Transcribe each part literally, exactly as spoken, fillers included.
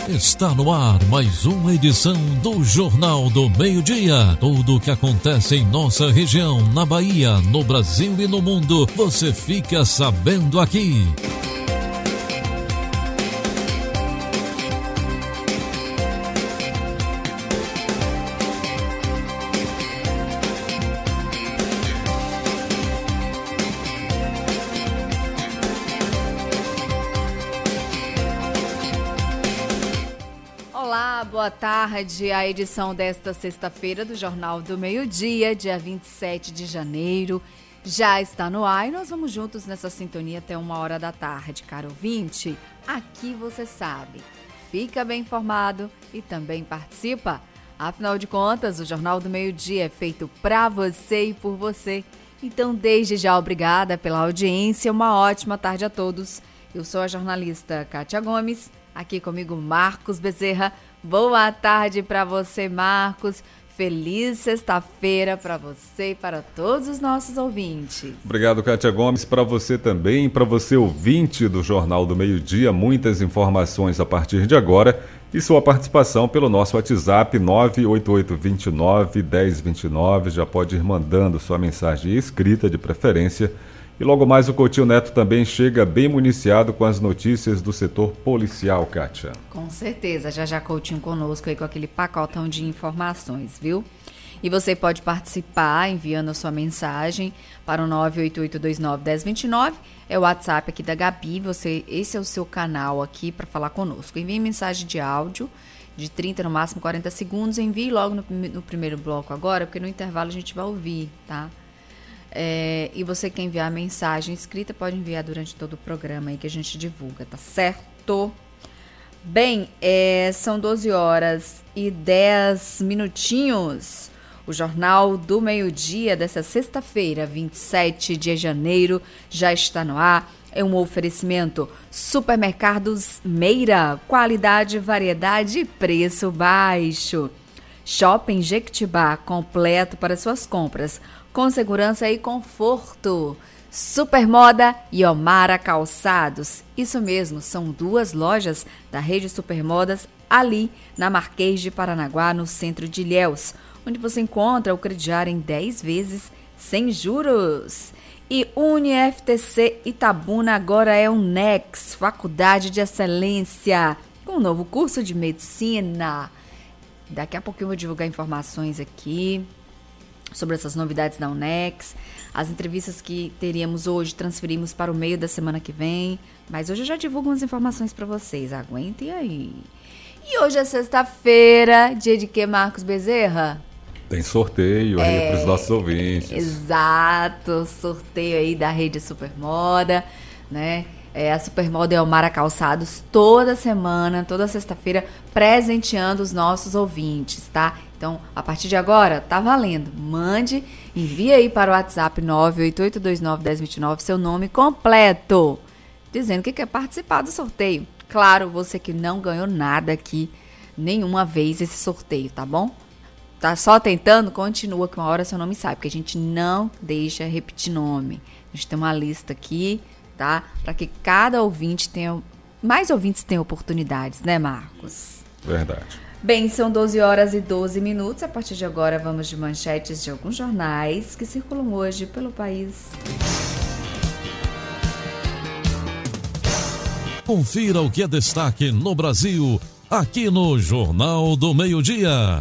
Está no ar mais uma edição do Jornal do Meio-Dia. Tudo o que acontece em nossa região, na Bahia, no Brasil e no mundo, você fica sabendo aqui. Boa tarde, a edição desta sexta-feira do Jornal do Meio-Dia, dia vinte e sete de janeiro, já está no ar e nós vamos juntos nessa sintonia até uma hora da tarde, caro ouvinte. Aqui você sabe, fica bem informado e também participa. Afinal de contas, o Jornal do Meio-Dia é feito para você e por você. Então, desde já, obrigada pela audiência, uma ótima tarde a todos. Eu sou a jornalista Kátia Gomes, aqui comigo Marcos Bezerra. Boa tarde para você, Marcos. Feliz sexta-feira para você e para todos os nossos ouvintes. Obrigado, Kátia Gomes. Para você também, para você ouvinte do Jornal do Meio-Dia, muitas informações a partir de agora e sua participação pelo nosso WhatsApp nove oito oito dois nove, um zero dois nove. Já pode ir mandando sua mensagem escrita de preferência. E logo mais o Coutinho Neto também chega bem municiado com as notícias do setor policial, Kátia. Com certeza, já já Coutinho conosco aí com aquele pacotão de informações, viu? E você pode participar enviando a sua mensagem para o nove oito oito dois nove, um zero dois nove. É o WhatsApp aqui da Gabi, você, esse é o seu canal aqui para falar conosco. Envie mensagem de áudio de trinta, no máximo quarenta segundos. Envie logo no, no primeiro bloco agora, porque no intervalo a gente vai ouvir, tá? É, e você quer enviar mensagem escrita, pode enviar durante todo o programa aí que a gente divulga, tá certo? Bem, é, são doze horas e dez minutinhos. O Jornal do Meio-Dia dessa sexta-feira, vinte e sete de janeiro, já está no ar. É um oferecimento Supermercados Meira, qualidade, variedade e preço baixo. Shopping Jequitibá, completo para suas compras, com segurança e conforto. Supermoda e Omara Calçados. Isso mesmo, são duas lojas da rede Supermodas ali na Marquês de Paranaguá, no centro de Ilhéus, onde você encontra o crediário em dez vezes sem juros. E Uni-F T C Itabuna agora é um Nex, Faculdade de Excelência, com um novo curso de medicina. Daqui a pouco eu vou divulgar informações aqui sobre essas novidades da Unex. As entrevistas que teríamos hoje transferimos para o meio da semana que vem. Mas hoje eu já divulgo umas informações para vocês. Aguentem aí. E hoje é sexta-feira, dia de quê, Marcos Bezerra? Tem sorteio aí é, para os nossos ouvintes. Exato, sorteio aí da rede Supermoda, né? É, a Supermoda e a Omara Calçados toda semana, toda sexta-feira, presenteando os nossos ouvintes, tá? Então, a partir de agora, tá valendo. Mande, envie aí para o WhatsApp nove oito oito dois nove, um zero dois nove seu nome completo, dizendo que quer participar do sorteio. Claro, você que não ganhou nada aqui, nenhuma vez esse sorteio, tá bom? Tá só tentando? Continua, que uma hora seu nome sai, porque a gente não deixa repetir nome. A gente tem uma lista aqui, tá? Para que cada ouvinte tenha, mais ouvintes tenham oportunidades, né, Marcos? Verdade. Bem, são doze horas e doze minutos. A partir de agora, vamos de manchetes de alguns jornais que circulam hoje pelo país. Confira o que é destaque no Brasil, aqui no Jornal do Meio-Dia.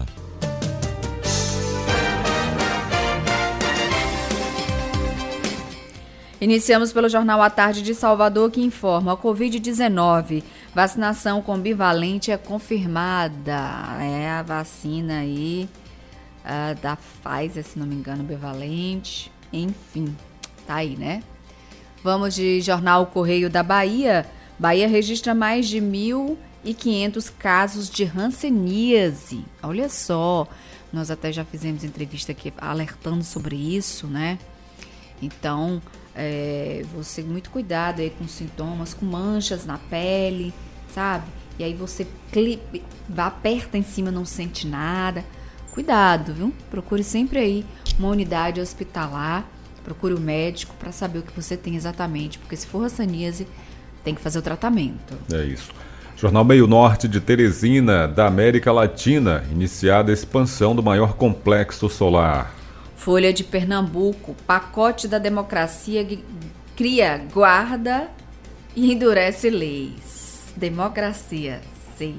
Iniciamos pelo Jornal à Tarde de Salvador, que informa: a covid dezenove, vacinação com bivalente é confirmada. É a vacina aí uh, da Pfizer, se não me engano, bivalente. Enfim, tá aí, né? Vamos de Jornal Correio da Bahia. Bahia registra mais de mil e quinhentos casos de hanseníase. Olha só, nós até já fizemos entrevista aqui alertando sobre isso, né? Então, é, você muito cuidado aí com sintomas, com manchas na pele, sabe? E aí você clipe, aperta em cima, não sente nada. Cuidado, viu? Procure sempre aí uma unidade hospitalar, procure o médico para saber o que você tem exatamente, porque se for hanseníase, tem que fazer o tratamento. É isso. Jornal Meio Norte de Teresina, da América Latina, iniciada a expansão do maior complexo solar. Folha de Pernambuco, pacote da democracia cria guarda e endurece leis. Democracia, sim.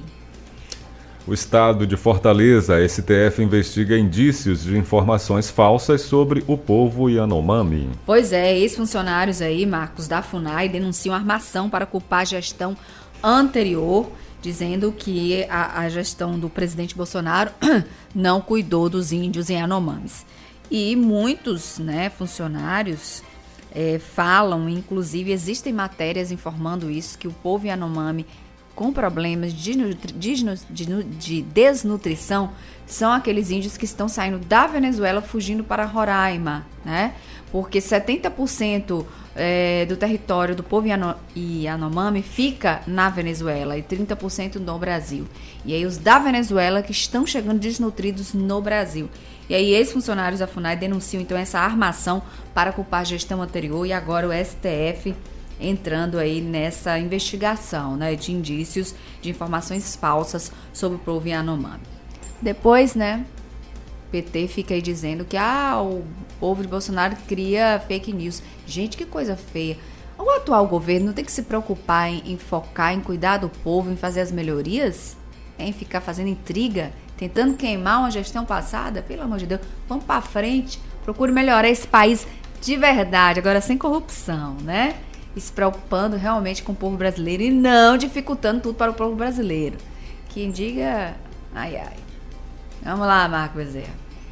O estado de Fortaleza, a S T F investiga indícios de informações falsas sobre o povo Yanomami. Pois é, ex-funcionários aí, Marcos, da FUNAI, denunciam armação para culpar a gestão anterior, dizendo que a, a gestão do presidente Bolsonaro não cuidou dos índios em Yanomamis. E muitos, né, funcionários é, falam, inclusive existem matérias informando isso, que o povo Yanomami com problemas de, de, de, de desnutrição são aqueles índios que estão saindo da Venezuela fugindo para Roraima, né? Porque setenta por cento é, do território do povo Yanomami fica na Venezuela e trinta por cento no Brasil. E aí os da Venezuela que estão chegando desnutridos no Brasil. E aí ex-funcionários da FUNAI denunciam então essa armação para culpar a gestão anterior e agora o S T F entrando aí nessa investigação, né, de indícios de informações falsas sobre o povo Yanomami. Depois, né, o P T fica aí dizendo que ah, o povo de Bolsonaro cria fake news. Gente, que coisa feia. O atual governo não tem que se preocupar em, em focar, em cuidar do povo, em fazer as melhorias? Em ficar fazendo intriga, tentando queimar uma gestão passada? Pelo amor de Deus, vamos para frente. Procure melhorar esse país de verdade, agora sem corrupção, né? E se preocupando realmente com o povo brasileiro e não dificultando tudo para o povo brasileiro. Quem diga, ai, ai. Vamos lá, Marco Bezerra.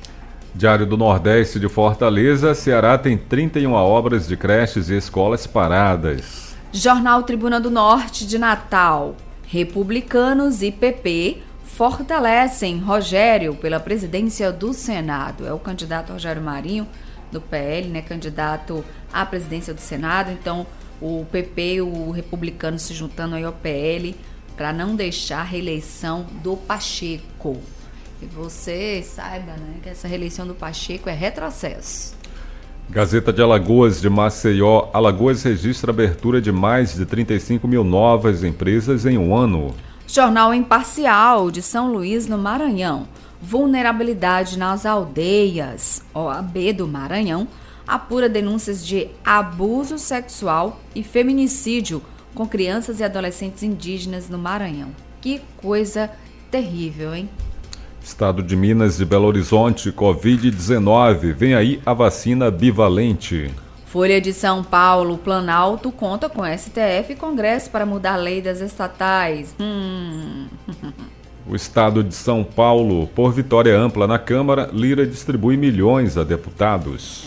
Diário do Nordeste de Fortaleza, Ceará tem trinta e uma obras de creches e escolas paradas. Jornal Tribuna do Norte de Natal. Republicanos e P P fortalecem Rogério pela presidência do Senado. É o candidato Rogério Marinho, do P L, né, candidato à presidência do Senado. Então, o P P e o republicano se juntando aí ao P L para não deixar a reeleição do Pacheco. E você saiba, né, que essa reeleição do Pacheco é retrocesso. Gazeta de Alagoas de Maceió. Alagoas registra abertura de mais de trinta e cinco mil novas empresas em um ano. Jornal Imparcial de São Luís, no Maranhão. Vulnerabilidade nas aldeias. O A B do Maranhão apura denúncias de abuso sexual e feminicídio com crianças e adolescentes indígenas no Maranhão. Que coisa terrível, hein? Estado de Minas e Belo Horizonte, covid dezenove. Vem aí a vacina bivalente. Folha de São Paulo, Planalto conta com S T F e Congresso para mudar a lei das estatais. Hum... O estado de São Paulo, por vitória ampla na Câmara, Lira distribui milhões a deputados.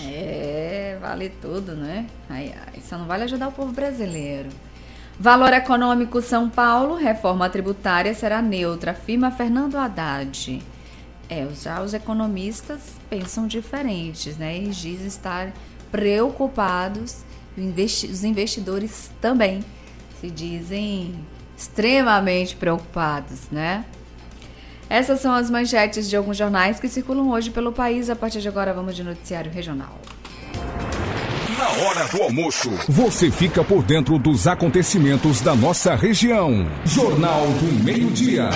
É, vale tudo, né? Ai, ai, só não vale ajudar o povo brasileiro. Valor Econômico São Paulo, reforma tributária será neutra, afirma Fernando Haddad. É, já os economistas pensam diferentes, né? Eles dizem estar preocupados, os investidores também se dizem extremamente preocupados, né? Essas são as manchetes de alguns jornais que circulam hoje pelo país. A partir de agora, vamos de noticiário regional. Na hora do almoço, você fica por dentro dos acontecimentos da nossa região. Jornal do Meio-Dia.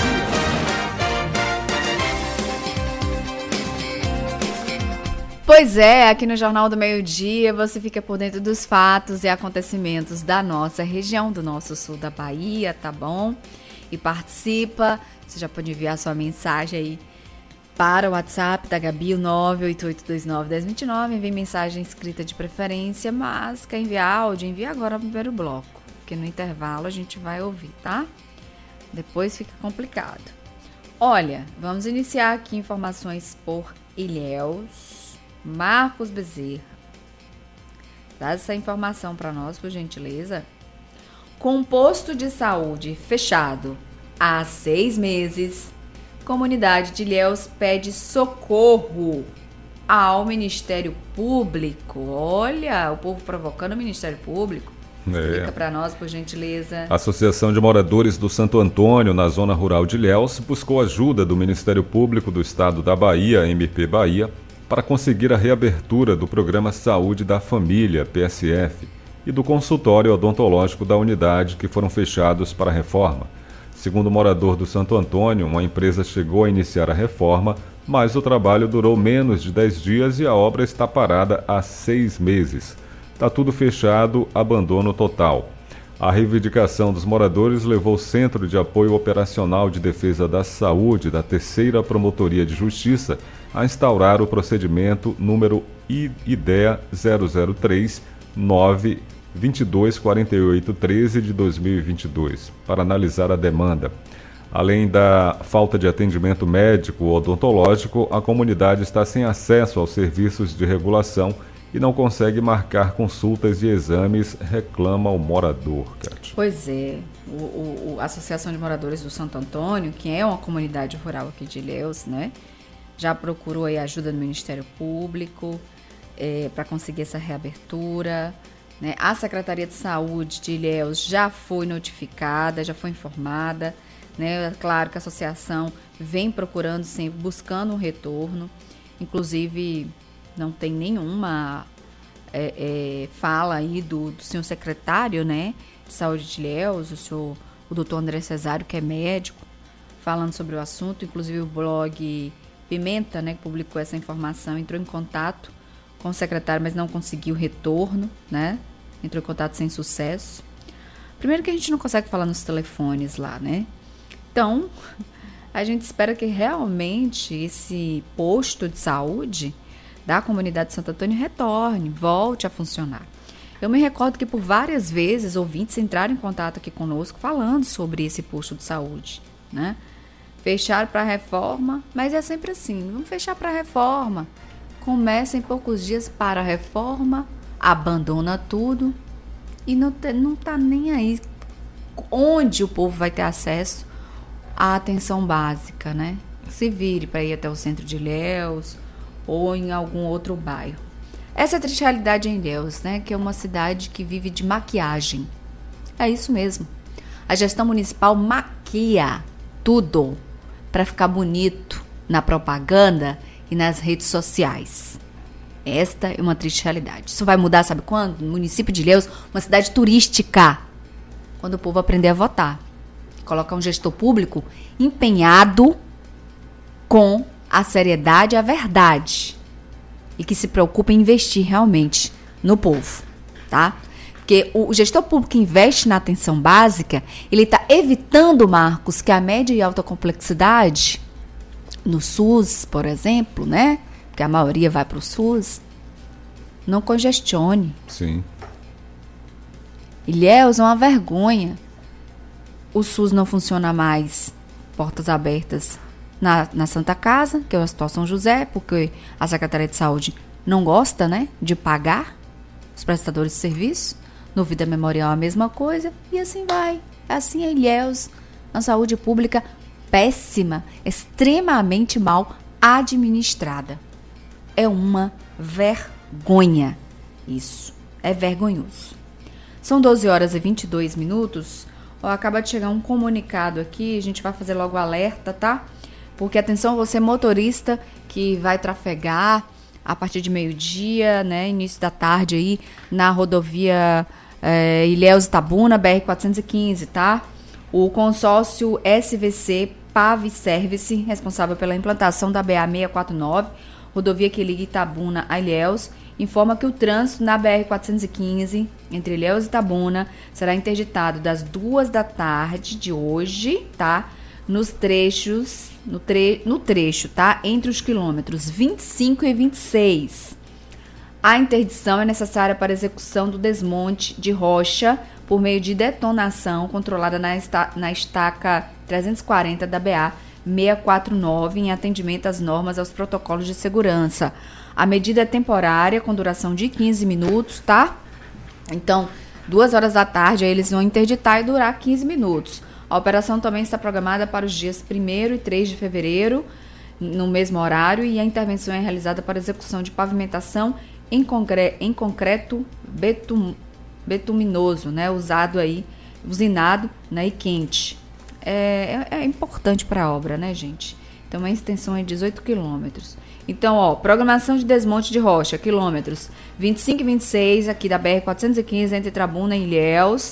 Pois é, aqui no Jornal do Meio-Dia você fica por dentro dos fatos e acontecimentos da nossa região, do nosso sul da Bahia, tá bom? E participa. Você já pode enviar sua mensagem aí para o WhatsApp da Gabi, o nove oito oito dois nove um zero dois nove. Envie mensagem escrita de preferência, mas quer enviar áudio, envia agora no primeiro bloco, porque no intervalo a gente vai ouvir, tá? Depois fica complicado. Olha, vamos iniciar aqui informações por Ilhéus. Marcos Bezerra, traz essa informação para nós, por gentileza. Com posto de saúde fechado há seis meses, comunidade de Ilhéus pede socorro ao Ministério Público. Olha, o povo provocando o Ministério Público. Explica é. para nós, por gentileza. A Associação de Moradores do Santo Antônio, na zona rural de Ilhéus, buscou ajuda do Ministério Público do Estado da Bahia, M P Bahia, para conseguir a reabertura do Programa Saúde da Família, P S F, e do consultório odontológico da unidade, que foram fechados para a reforma. Segundo o morador do Santo Antônio, uma empresa chegou a iniciar a reforma, mas o trabalho durou menos de dez dias e a obra está parada há seis meses. Está tudo fechado, abandono total. A reivindicação dos moradores levou o Centro de Apoio Operacional de Defesa da Saúde da Terceira Promotoria de Justiça a instaurar o procedimento número I D E A zero zero três nove dois dois quatro oito um três de dois mil e vinte e dois para analisar a demanda. Além da falta de atendimento médico ou odontológico, a comunidade está sem acesso aos serviços de regulação e não consegue marcar consultas e exames, reclama o morador. Kátia. Pois é, o, o, a Associação de Moradores do Santo Antônio, que é uma comunidade rural aqui de Ilhéus, né, já procurou aí ajuda do Ministério Público é, para conseguir essa reabertura. Né? A Secretaria de Saúde de Ilhéus já foi notificada, já foi informada. Né? Claro que a associação vem procurando, sempre buscando um retorno. Inclusive, não tem nenhuma é, é, fala aí do, do senhor secretário, né, de Saúde de Ilhéus, o, senhor, o doutor André Cesário, que é médico, falando sobre o assunto. Inclusive, o blog Pimenta, né, que publicou essa informação, entrou em contato com o secretário, mas não conseguiu retorno, né? Entrou em contato sem sucesso. Primeiro que a gente não consegue falar nos telefones lá, né? Então, a gente espera que realmente esse posto de saúde da comunidade de Santo Antônio retorne, volte a funcionar. Eu me recordo que por várias vezes ouvintes entraram em contato aqui conosco falando sobre esse posto de saúde, né? Fecharam para a reforma, mas é sempre assim, vamos fechar para a reforma. Começa em poucos dias para a reforma, abandona tudo e não, te, não tá nem aí onde o povo vai ter acesso à atenção básica, né? Se vire para ir até o centro de Ilhéus ou em algum outro bairro. Essa é a triste realidade em Ilhéus, né? Que é uma cidade que vive de maquiagem. É isso mesmo. A gestão municipal maquia tudo para ficar bonito na propaganda e nas redes sociais. Esta é uma triste realidade. Isso vai mudar, sabe quando? No município de Ilhéus, uma cidade turística. Quando o povo aprender a votar. Colocar um gestor público empenhado com a seriedade e a verdade. E que se preocupa em investir realmente no povo, tá? Porque o gestor público que investe na atenção básica, ele está evitando, Marcos, que a média e alta complexidade no SUS, por exemplo, né? Porque a maioria vai para o SUS, não congestione. Sim. Ilhéus é uma vergonha. O SUS não funciona mais, portas abertas na, na Santa Casa, que é o Hospital São José, porque a Secretaria de Saúde não gosta, né, de pagar os prestadores de serviço. No Vida Memorial a mesma coisa, e assim vai. Assim é Ilhéus, a saúde pública péssima, extremamente mal administrada. É uma vergonha isso, é vergonhoso. São doze horas e vinte e dois minutos, ó, acaba de chegar um comunicado aqui, a gente vai fazer logo o alerta, tá? Porque atenção você motorista que vai trafegar a partir de meio-dia, né, início da tarde aí, na rodovia é, Ilhéus Itabuna, B R quatrocentos e quinze, tá? O consórcio S V C Pave Service, responsável pela implantação da B A seiscentos e quarenta e nove, rodovia que liga Itabuna a Ilhéus, informa que o trânsito na B R quatrocentos e quinze, entre Ilhéus e Itabuna, será interditado das duas da tarde de hoje, tá? Nos trechos, no, tre, no trecho, tá? Entre os quilômetros vinte e cinco e vinte e seis. A interdição é necessária para execução do desmonte de rocha por meio de detonação controlada na, esta, na estaca trezentos e quarenta da B A seiscentos e quarenta e nove em atendimento às normas e aos protocolos de segurança. A medida é temporária, com duração de quinze minutos, tá? Então, duas horas da tarde, aí eles vão interditar e durar quinze minutos. A operação também está programada para os dias primeiro e três de fevereiro, no mesmo horário, e a intervenção é realizada para execução de pavimentação em, concre- em concreto betum- betuminoso, né? Usado aí, usinado, né? E quente. É, é, é importante para a obra, né, gente? Então, a extensão é de dezoito quilômetros. Então, ó, programação de desmonte de rocha, quilômetros vinte e cinco e vinte e seis, aqui da B R quatrocentos e quinze, entre Itabuna e Ilhéus.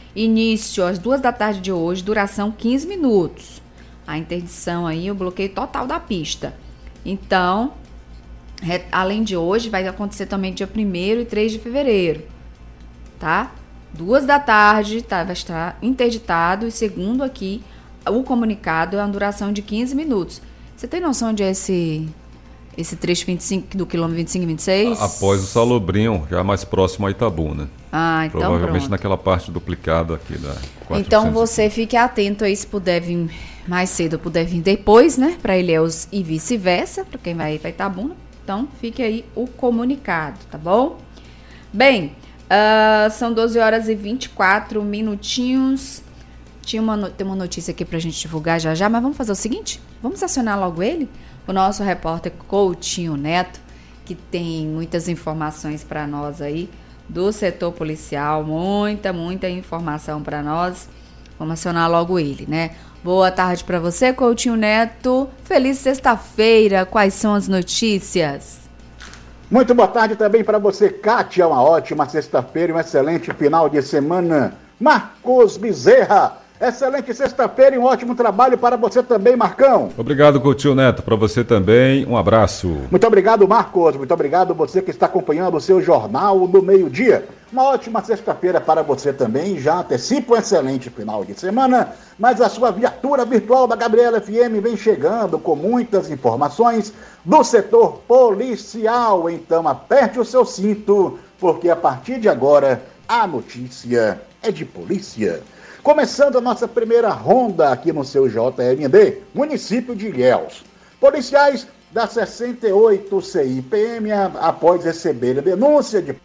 Início às duas da tarde de hoje, duração quinze minutos. A interdição aí, o bloqueio total da pista. Então, é, além de hoje, vai acontecer também dia primeiro e três de fevereiro, tá? Duas da tarde, tá, vai estar interditado e segundo aqui, o comunicado é uma duração de quinze minutos. Você tem noção de esse, esse trecho vinte e cinco, do quilômetro vinte e cinco e vinte e seis? Após o Salobrinho, já mais próximo a Itabuna. Ah, então provavelmente pronto. Naquela parte duplicada aqui da quatrocentos. Então você fique atento aí se puder vir mais cedo, puder vir depois, né? Para Ilhéus e vice-versa, para quem vai para Itabuna. Então fique aí o comunicado, tá bom? Bem, uh, são doze horas e vinte e quatro minutinhos. Tinha uma, tem uma notícia aqui pra gente divulgar já já, mas vamos fazer o seguinte? Vamos acionar logo ele, o nosso repórter Coutinho Neto, que tem muitas informações para nós aí do setor policial, muita, muita informação para nós. Vamos acionar logo ele, né? Boa tarde para você, Coutinho Neto. Feliz sexta-feira. Quais são as notícias? Muito boa tarde também para você, Kátia. Uma ótima sexta-feira e um excelente final de semana. Marcos Bezerra. Excelente sexta-feira e um ótimo trabalho para você também, Marcão. Obrigado, Coutinho Neto. Para você também, um abraço. Muito obrigado, Marcos. Muito obrigado você que está acompanhando o seu Jornal do Meio-Dia. Uma ótima sexta-feira para você também. Já antecipo um excelente final de semana, mas a sua viatura virtual da Gabriela F M vem chegando com muitas informações do setor policial. Então aperte o seu cinto, porque a partir de agora a notícia é de polícia. Começando a nossa primeira ronda aqui no seu J M D, município de Ilhéus. Policiais da sessenta e oito C I P M, após receber a denúncia de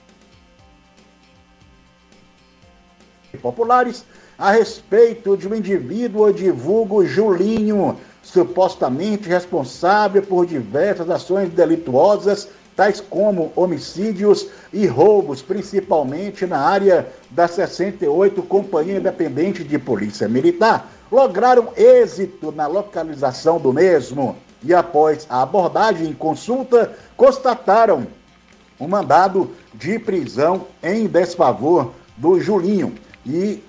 populares a respeito de um indivíduo de vulgo Julinho, supostamente responsável por diversas ações delituosas, tais como homicídios e roubos, principalmente na área da sessenta e oito Companhia Independente de Polícia Militar, lograram êxito na localização do mesmo e, após a abordagem e consulta, constataram um mandado de prisão em desfavor do Julinho. E,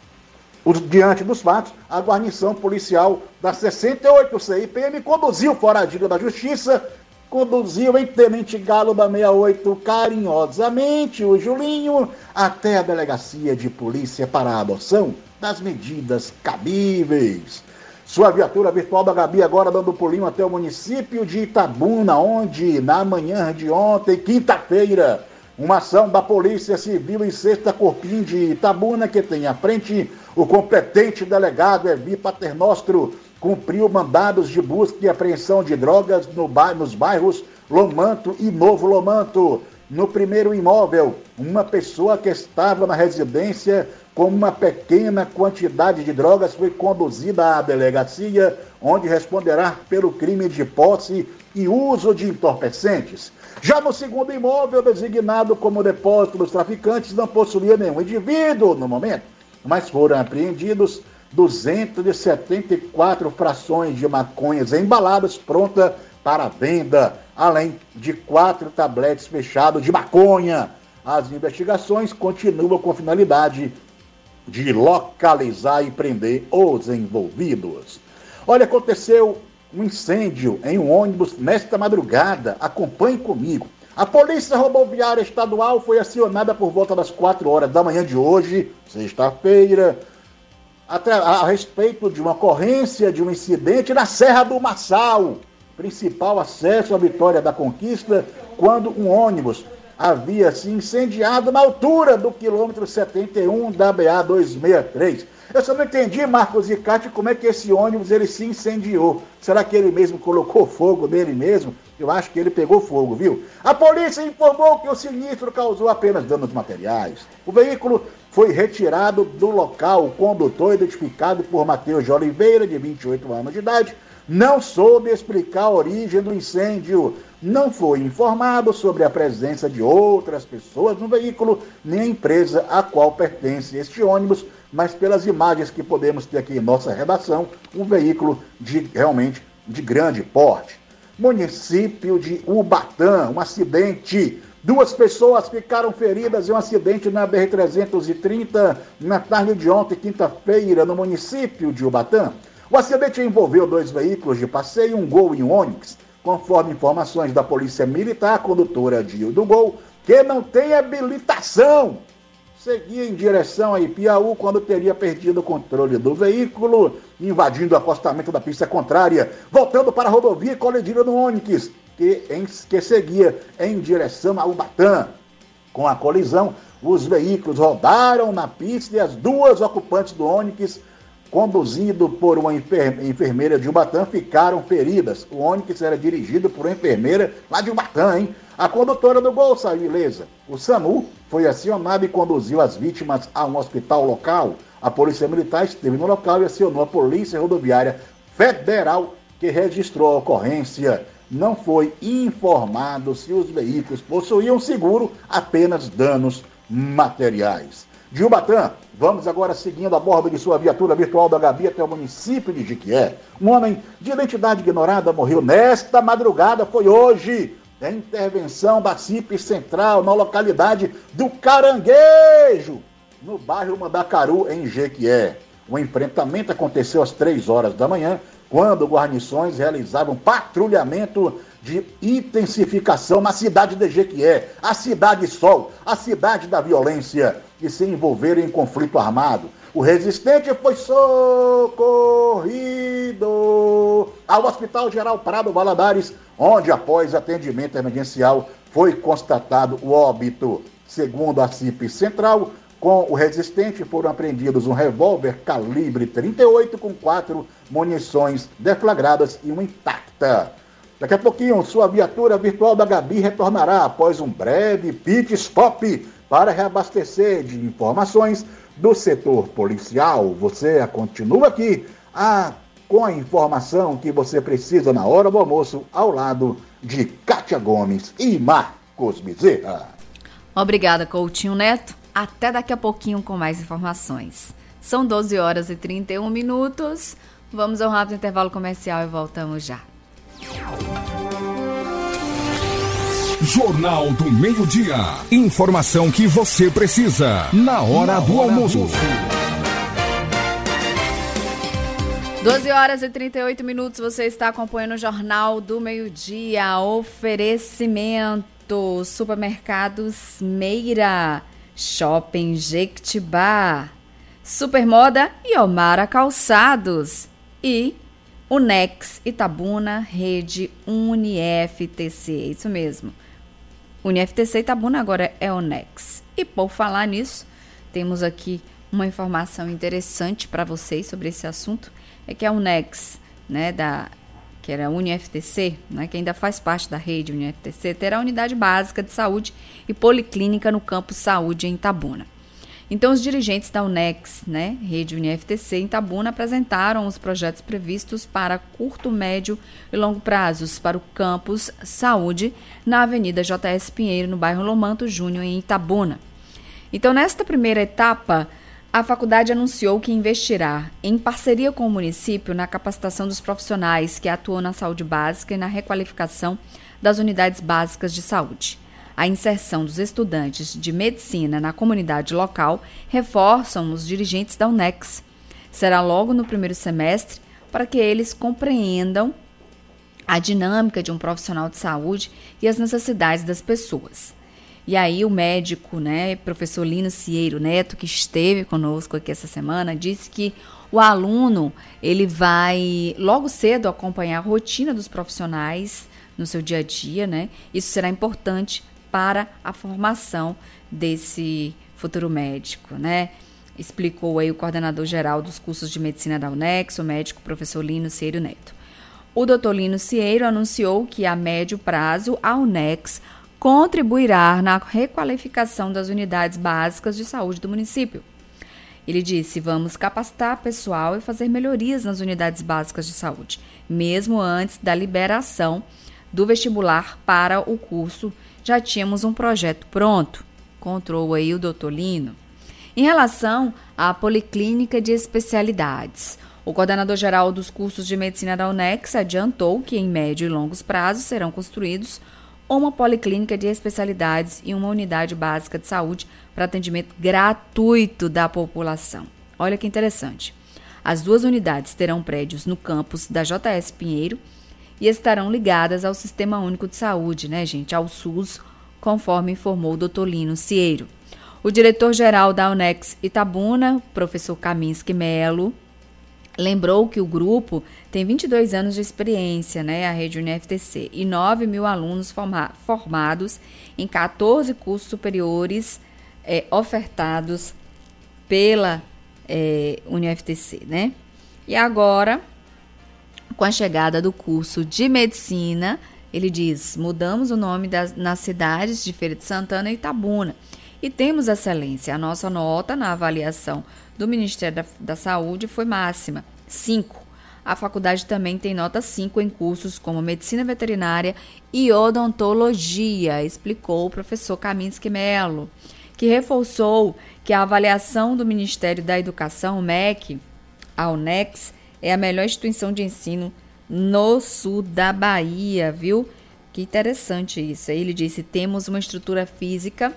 diante dos fatos, a guarnição policial da sessenta e oito C I P M conduziu o foragido da Justiça, conduziu em Tenente Galo da sessenta e oito carinhosamente o Julinho até a delegacia de polícia para a adoção das medidas cabíveis. Sua viatura virtual da Gabi agora dando pulinho até o município de Itabuna, onde na manhã de ontem, quinta-feira, uma ação da Polícia Civil em Sexta Corpim de Itabuna, que tem à frente o competente delegado Evi Paternostro, cumpriu mandados de busca e apreensão de drogas no bairro, nos bairros Lomanto e Novo Lomanto. No primeiro imóvel, uma pessoa que estava na residência com uma pequena quantidade de drogas foi conduzida à delegacia, onde responderá pelo crime de posse e uso de entorpecentes. Já no segundo imóvel, designado como depósito dos traficantes, não possuía nenhum indivíduo no momento, mas foram apreendidos duzentas e setenta e quatro frações de maconhas embaladas pronta para venda, além de quatro tabletes fechados de maconha. As investigações continuam com finalidade de localizar e prender os envolvidos. Olha, aconteceu um incêndio em um ônibus nesta madrugada. Acompanhe comigo. A Polícia Rodoviária Estadual foi acionada por volta das quatro horas da manhã de hoje, sexta-feira, até a respeito de uma ocorrência de um incidente na Serra do Massal, principal acesso à Vitória da Conquista, quando um ônibus havia se incendiado na altura do quilômetro setenta e um da B A duzentos e sessenta e três. Eu só não entendi, Marcos e Cátia, como é que esse ônibus ele se incendiou. Será que ele mesmo colocou fogo nele mesmo? Eu acho que ele pegou fogo, viu? A polícia informou que o sinistro causou apenas danos materiais. O veículo foi retirado do local. O condutor, identificado por Matheus de Oliveira, de vinte e oito anos de idade, não soube explicar a origem do incêndio. Não foi informado sobre a presença de outras pessoas no veículo, nem a empresa a qual pertence este ônibus, mas pelas imagens que podemos ter aqui em nossa redação, um veículo de, realmente de grande porte. Município de Ubatã, um acidente Duas pessoas ficaram feridas em um acidente na B R trezentos e trinta na tarde de ontem, quinta-feira, no município de Ubatã. O acidente envolveu dois veículos de passeio, um Gol e um Onix. Conforme informações da Polícia Militar, a condutora de, do Gol, que não tem habilitação, seguia em direção a Ipiaú quando teria perdido o controle do veículo, invadindo o acostamento da pista contrária, voltando para a rodovia e colidindo no Onix, que, em, que seguia em direção a Ubatã. Com a colisão, os veículos rodaram na pista e as duas ocupantes do Onix, conduzido por uma enfermeira de Ubatã, ficaram feridas. O Onix era dirigido por uma enfermeira lá de Ubatã, hein? A condutora do Gol saiu ilesa. O SAMU foi acionado e conduziu as vítimas a um hospital local. A Polícia Militar esteve no local e acionou a Polícia Rodoviária Federal, que registrou a ocorrência. Não foi informado se os veículos possuíam seguro, apenas danos materiais. De Ubatã, vamos agora seguindo a bordo de sua viatura virtual da Gabi até o município de Jiquié. Um homem de identidade ignorada morreu nesta madrugada, foi hoje, a intervenção da C I P Central na localidade do Caranguejo, no bairro Mandacaru, em Jequié. O enfrentamento aconteceu às três horas da manhã, quando guarnições realizavam patrulhamento de intensificação na cidade de Jequié, a cidade sol, a cidade da violência, que se envolveram em conflito armado. O resistente foi socorrido ao Hospital Geral Prado Valadares, onde, após atendimento emergencial, foi constatado o óbito. Segundo a C I P Central, com o resistente foram apreendidos um revólver calibre trinta e oito com quatro munições deflagradas e uma intacta. Daqui a pouquinho, sua viatura virtual da Gabi retornará após um breve pit stop para reabastecer de informações do setor policial. Você continua aqui a, com a informação que você precisa na hora do almoço, ao lado de Kátia Gomes e Marcos Bezerra. Obrigada, Coutinho Neto. Até daqui a pouquinho com mais informações. São doze horas e trinta e um minutos. Vamos a um rápido intervalo comercial e voltamos já. Jornal do Meio-Dia. Informação que você precisa na hora do almoço. doze horas e trinta e oito minutos. Você está acompanhando o Jornal do Meio-Dia. Oferecimento: Supermercados Meira, Shopping Jequitibá, Supermoda e Omara Calçados e Unex Itabuna, Rede UniFTC. Isso mesmo. UniFTC Itabuna agora é Unex. E por falar nisso, temos aqui uma informação interessante para vocês sobre esse assunto. É que a Unex, né, da, que era a UniFTC, né, que ainda faz parte da rede UniFTC, terá unidade básica de saúde e policlínica no campus Saúde em Itabuna. Então, os dirigentes da Unex, né, rede UniFTC em Itabuna, apresentaram os projetos previstos para curto, médio e longo prazos para o campus Saúde na Avenida J S Pinheiro, no bairro Lomanto Júnior, em Itabuna. Então, nesta primeira etapa, a faculdade anunciou que investirá em parceria com o município na capacitação dos profissionais que atuam na saúde básica e na requalificação das unidades básicas de saúde. A inserção dos estudantes de medicina na comunidade local reforçam os dirigentes da Unex. Será logo no primeiro semestre para que eles compreendam a dinâmica de um profissional de saúde e as necessidades das pessoas. E aí o médico, né, professor Lino Cieiro Neto, que esteve conosco aqui essa semana, disse que o aluno ele vai logo cedo acompanhar a rotina dos profissionais no seu dia a dia, né? Isso será importante para a formação desse futuro médico, né? Explicou aí o coordenador geral dos cursos de medicina da Unex, o médico professor Lino Cieiro Neto. O doutor Lino Cieiro anunciou que a médio prazo a Unex contribuirá na requalificação das unidades básicas de saúde do município. Ele disse: vamos capacitar pessoal e fazer melhorias nas unidades básicas de saúde, mesmo antes da liberação do vestibular para o curso. Já tínhamos um projeto pronto, contou aí o doutor Lino. Em relação à policlínica de especialidades, o coordenador-geral dos cursos de medicina da Unex adiantou que em médio e longos prazos serão construídos ou uma policlínica de especialidades e uma unidade básica de saúde para atendimento gratuito da população. Olha que interessante. As duas unidades terão prédios no campus da J S Pinheiro e estarão ligadas ao Sistema Único de Saúde, né, gente, ao SUS, conforme informou o doutor Lino Cieiro. O diretor-geral da Unex Itabuna, professor Kaminski Melo, lembrou que o grupo tem vinte e dois anos de experiência, né, a rede U N F T C, e nove mil alunos forma- formados em quatorze cursos superiores é, ofertados pela é, U N F T C, né? E agora, com a chegada do curso de medicina, ele diz, mudamos o nome das, nas cidades de Feira de Santana e Itabuna. E temos excelência. A nossa nota na avaliação do Ministério da, da Saúde foi máxima, cinco. A faculdade também tem nota cinco em cursos como Medicina Veterinária e Odontologia, explicou o professor Kaminski Melo, que reforçou que a avaliação do Ministério da Educação, o M E C, a Unex, é a melhor instituição de ensino no sul da Bahia, viu? Que interessante isso. Aí ele disse, temos uma estrutura física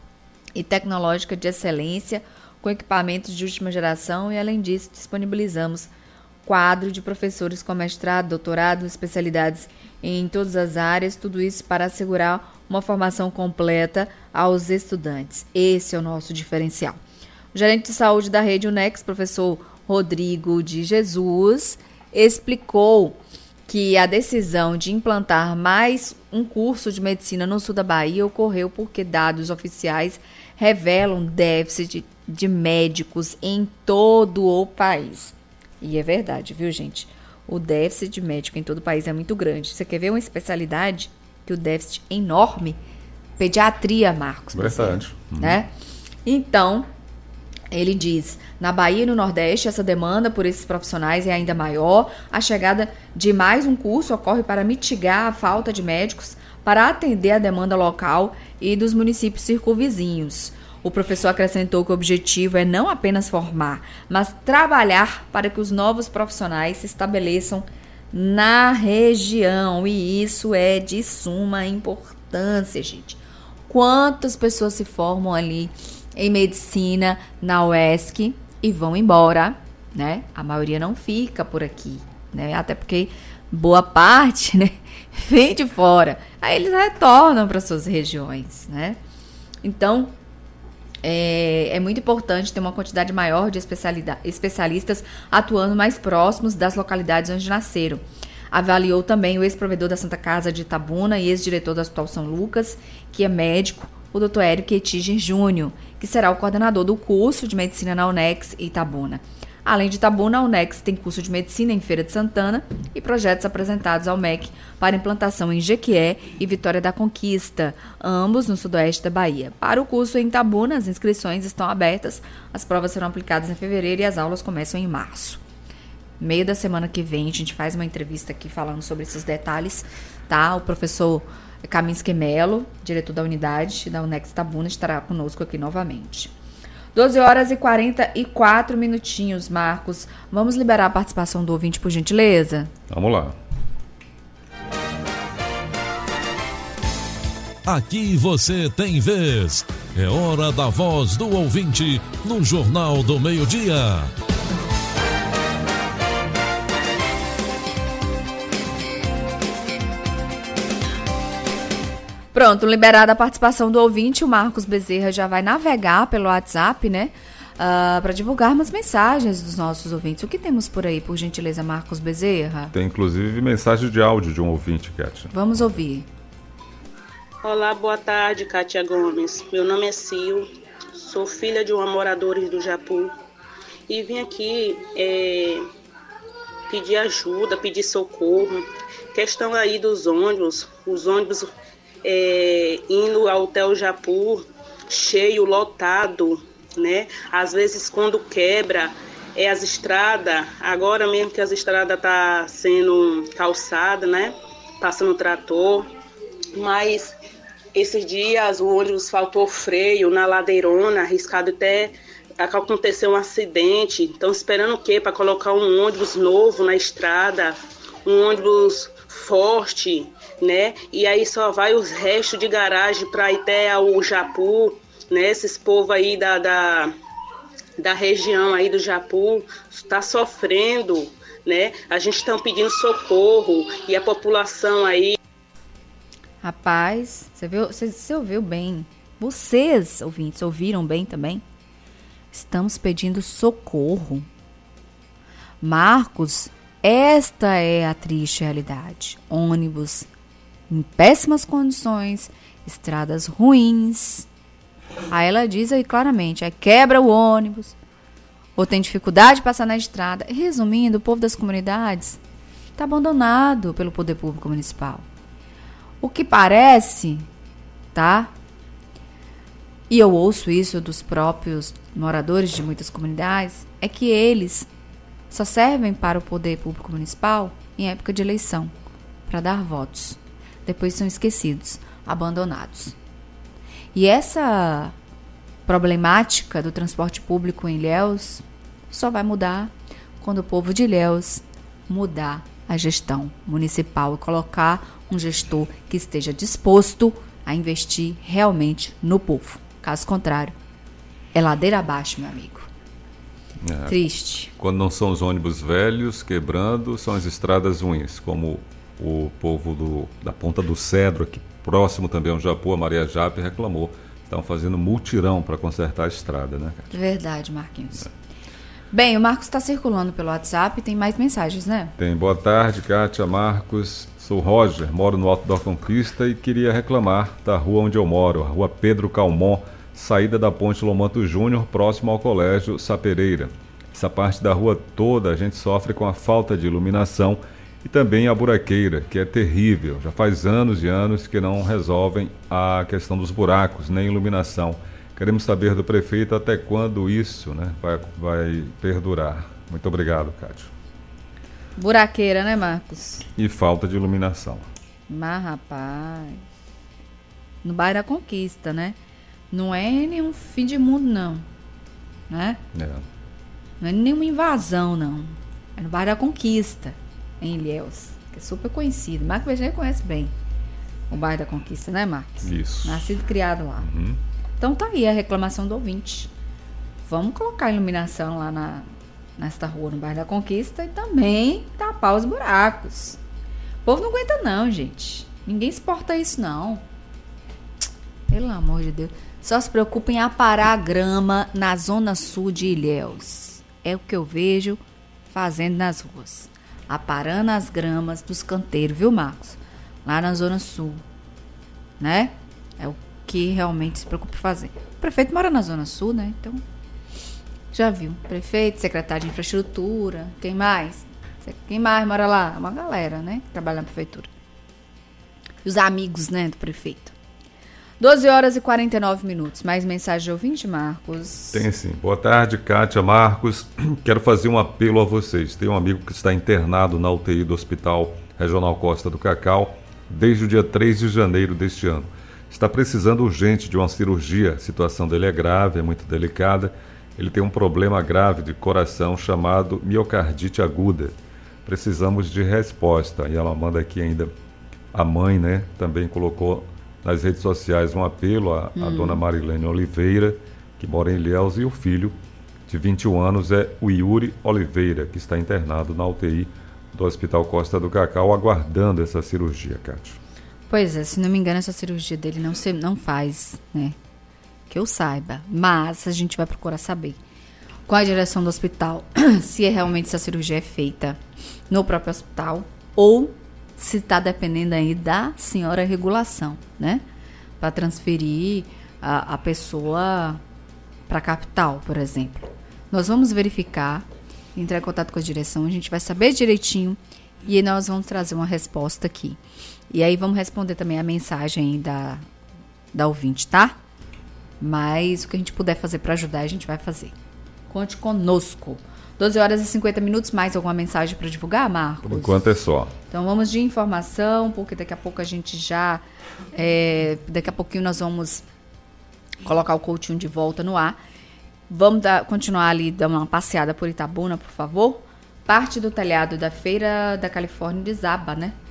e tecnológica de excelência, com equipamentos de última geração e, além disso, disponibilizamos quadro de professores com mestrado, doutorado, especialidades em todas as áreas, tudo isso para assegurar uma formação completa aos estudantes. Esse é o nosso diferencial. O gerente de saúde da rede Unex, professor Rodrigo de Jesus, explicou que a decisão de implantar mais um curso de medicina no sul da Bahia ocorreu porque dados oficiais revelam déficit de, de médicos em todo o país. E é verdade, viu, gente? O déficit de médico em todo o país é muito grande. Você quer ver uma especialidade que o déficit é enorme? Pediatria, Marcos. Verdade. Uhum. Né? Então, ele diz, na Bahia e no Nordeste, essa demanda por esses profissionais é ainda maior. A chegada de mais um curso ocorre para mitigar a falta de médicos para atender a demanda local e dos municípios circunvizinhos. O professor acrescentou que o objetivo é não apenas formar, mas trabalhar para que os novos profissionais se estabeleçam na região. E isso é de suma importância, gente. Quantas pessoas se formam ali em medicina na U E S C e vão embora, né? A maioria não fica por aqui, né? Até porque boa parte, né, vem de fora. Aí eles retornam para suas regiões, né? Então, é, é muito importante ter uma quantidade maior de especialistas atuando mais próximos das localidades onde nasceram. Avaliou também o ex-provedor da Santa Casa de Itabuna e ex-diretor do Hospital São Lucas, que é médico, o doutor Érico Etigen Júnior, que será o coordenador do curso de medicina na Unex e Itabuna. Além de Itabuna, a Unex tem curso de medicina em Feira de Santana e projetos apresentados ao M E C para implantação em Jequié e Vitória da Conquista, ambos no sudoeste da Bahia. Para o curso em Itabuna, as inscrições estão abertas, as provas serão aplicadas em fevereiro e as aulas começam em março. Meio da semana que vem, a gente faz uma entrevista aqui falando sobre esses detalhes, tá? O professor Kaminski Melo, diretor da unidade da Unex Itabuna, estará conosco aqui novamente. doze horas e quarenta e quatro minutinhos, Marcos. Vamos liberar a participação do ouvinte, por gentileza? Vamos lá. Aqui você tem vez. É hora da voz do ouvinte no Jornal do Meio-Dia. Pronto, liberada a participação do ouvinte, o Marcos Bezerra já vai navegar pelo WhatsApp, né? Uh, para divulgarmos mensagens dos nossos ouvintes. O que temos por aí, por gentileza, Marcos Bezerra? Tem inclusive mensagem de áudio de um ouvinte, Kátia. Vamos ouvir. Olá, boa tarde, Kátia Gomes. Meu nome é Sil, sou filha de uma moradora do Japu e vim aqui é, pedir ajuda, pedir socorro. Questão aí dos ônibus, os ônibus é, indo ao Hotel Japu, cheio, lotado, né? Às vezes quando quebra é as estradas, agora mesmo que as estradas tá sendo calçada, né? Passando trator, mas esses dias o ônibus faltou freio na ladeirona, arriscado até acontecer um acidente. Estão esperando o quê? Para colocar um ônibus novo na estrada, um ônibus forte, né? E aí só vai os restos de garagem para até o Japu, né? Esses povos aí da, da, da região aí do Japu está sofrendo, né? A gente está pedindo socorro e a população aí... Rapaz, você viu, você, você ouviu bem. Vocês, ouvintes, ouviram bem também? Estamos pedindo socorro. Marcos, esta é a triste realidade. Ônibus em péssimas condições, estradas ruins. Aí ela diz aí claramente, aí quebra o ônibus, ou tem dificuldade de passar na estrada. Resumindo, o povo das comunidades está abandonado pelo poder público municipal. O que parece, tá? E eu ouço isso dos próprios moradores de muitas comunidades, é que eles só servem para o poder público municipal em época de eleição, para dar votos. Depois são esquecidos, abandonados. E essa problemática do transporte público em Ilhéus só vai mudar quando o povo de Ilhéus mudar a gestão municipal e colocar um gestor que esteja disposto a investir realmente no povo. Caso contrário, é ladeira abaixo, meu amigo. É. Triste. Quando não são os ônibus velhos quebrando, são as estradas ruins, como o povo do, da Ponta do Cedro, aqui próximo também ao Japu, a Maria Jape, reclamou. Estão fazendo mutirão para consertar a estrada, né, Cátia? Verdade, Marquinhos. É. Bem, o Marcos está circulando pelo WhatsApp, tem mais mensagens, né? Tem. Boa tarde, Cátia, Marcos. Sou Roger, moro no Alto da Conquista e queria reclamar da rua onde eu moro, a rua Pedro Calmon, saída da Ponte Lomanto Júnior, próximo ao Colégio Sapereira. Essa parte da rua toda a gente sofre com a falta de iluminação e também a buraqueira, que é terrível. Já faz anos e anos que não resolvem a questão dos buracos, nem iluminação. Queremos saber do prefeito até quando isso, né, vai, vai perdurar. Muito obrigado, Cátia. Buraqueira, né, Marcos? E falta de iluminação. Mas, rapaz, no bairro da Conquista, né? Não é nenhum fim de mundo, não. Né? É. Não é nenhuma invasão, não. É no bairro da Conquista, em Ilhéus, que é super conhecido. Marcos Beijão conhece bem o bairro da Conquista, né, Marcos? Isso. Nascido e criado lá. Uhum. Então tá aí a reclamação do ouvinte. Vamos colocar iluminação lá na, nesta rua, no bairro da Conquista, e também tapar os buracos. O povo não aguenta não, gente. Ninguém suporta isso, não. Pelo amor de Deus. Só se preocupa em aparar a grama na zona sul de Ilhéus. É o que eu vejo fazendo nas ruas. Aparando as gramas dos canteiros, viu, Marcos? Lá na zona sul. Né? É o que realmente se preocupa em fazer. O prefeito mora na zona sul, né? Então, já viu. Prefeito, secretário de infraestrutura, quem mais? Quem mais mora lá? Uma galera, né? Que trabalha na prefeitura. E os amigos, né, do prefeito. doze horas e quarenta e nove minutos. Mais mensagem de ouvinte, Marcos? Tem sim. Boa tarde, Cátia, Marcos. Quero fazer um apelo a vocês. Tem um amigo que está internado na U T I do Hospital Regional Costa do Cacau desde o dia três de janeiro deste ano. Está precisando urgente de uma cirurgia. A situação dele é grave, é muito delicada. Ele tem um problema grave de coração chamado miocardite aguda. Precisamos de resposta. E ela manda aqui ainda a mãe, né? Também colocou nas redes sociais um apelo à, hum. à dona Marilene Oliveira, que mora em Ilhéus, e o filho de vinte e um anos é o Yuri Oliveira, que está internado na U T I do Hospital Costa do Cacau, aguardando essa cirurgia, Cátia. Pois é, se não me engano, essa cirurgia dele não, se, não faz, né? Que eu saiba. Mas a gente vai procurar saber com a direção do hospital se é realmente essa cirurgia é feita no próprio hospital ou se está dependendo aí da senhora regulação, né? Para transferir a, a pessoa para a capital, por exemplo. Nós vamos verificar, entrar em contato com a direção, a gente vai saber direitinho e nós vamos trazer uma resposta aqui. E aí vamos responder também a mensagem aí da, da ouvinte, tá? Mas o que a gente puder fazer para ajudar, a gente vai fazer. Conte conosco. doze horas e cinquenta minutos, mais alguma mensagem para divulgar, Marcos? Por enquanto é só. Então vamos de informação, porque daqui a pouco a gente já... É, daqui a pouquinho nós vamos colocar o coaching de volta no ar. Vamos dar, continuar ali, dar uma passeada por Itabuna, por favor. Parte do telhado da Feira da Califórnia desaba, né?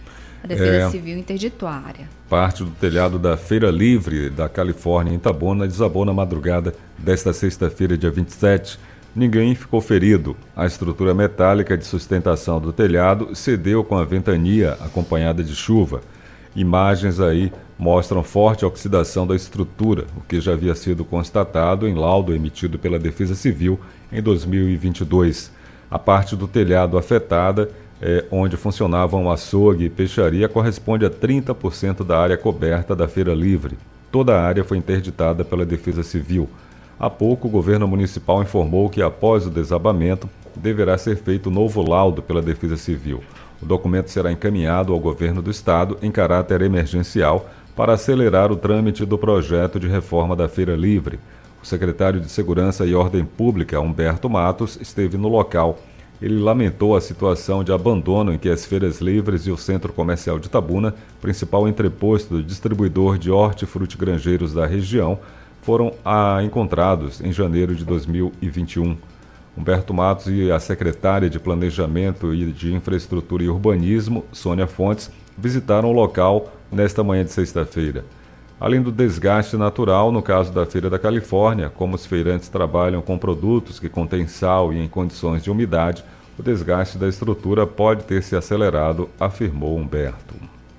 A Defesa É, Civil interditou a área. Parte do telhado da Feira Livre da Califórnia, em Itabuna, desabou na madrugada desta sexta-feira, dia vinte e sete. Ninguém ficou ferido. A estrutura metálica de sustentação do telhado cedeu com a ventania acompanhada de chuva. Imagens aí mostram forte oxidação da estrutura, o que já havia sido constatado em laudo emitido pela Defesa Civil em dois mil e vinte e dois. A parte do telhado afetada, é, onde funcionavam açougue e peixaria, corresponde a trinta por cento da área coberta da Feira Livre. Toda a área foi interditada pela Defesa Civil. Há pouco, o governo municipal informou que, após o desabamento, deverá ser feito novo laudo pela Defesa Civil. O documento será encaminhado ao governo do estado em caráter emergencial para acelerar o trâmite do projeto de reforma da Feira Livre. O secretário de Segurança e Ordem Pública, Humberto Matos, esteve no local. Ele lamentou a situação de abandono em que as feiras livres e o Centro Comercial de Itabuna, principal entreposto do distribuidor de hortifrutigranjeiros da região, foram ah, encontrados em janeiro de dois mil e vinte e um. Humberto Matos e a secretária de Planejamento e de Infraestrutura e Urbanismo, Sônia Fontes, visitaram o local nesta manhã de sexta-feira. Além do desgaste natural, no caso da Feira da Califórnia, como os feirantes trabalham com produtos que contêm sal e em condições de umidade, o desgaste da estrutura pode ter se acelerado, afirmou Humberto.